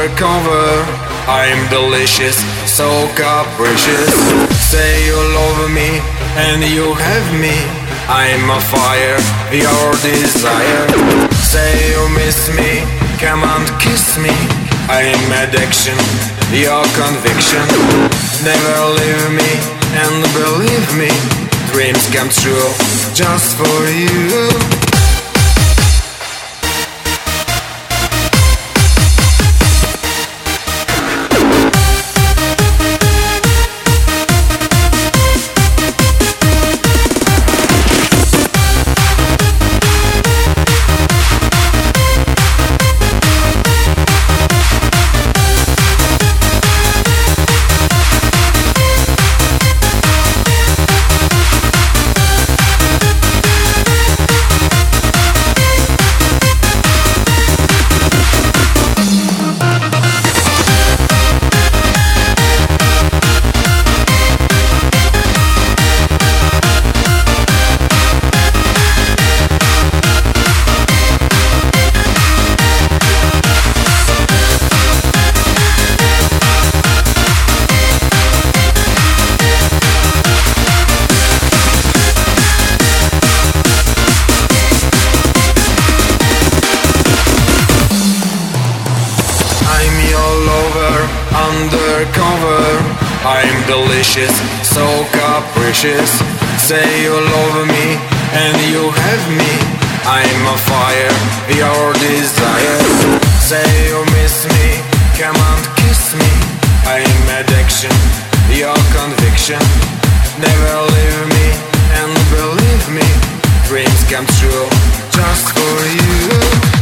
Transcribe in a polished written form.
undercover. I'm delicious, so capricious. Say you love me and you have me. I'm a fire, your desire. Say you miss me, come and kiss me. I'm addiction, your conviction. Never leave me and believe me. Dreams come true just for you. Undercover, I'm delicious, so capricious. Say you love me and you have me. I'm a fire, your desire. Say you miss me, come and kiss me. I'm addiction, your conviction. Never leave me and believe me. Dreams come true just for you.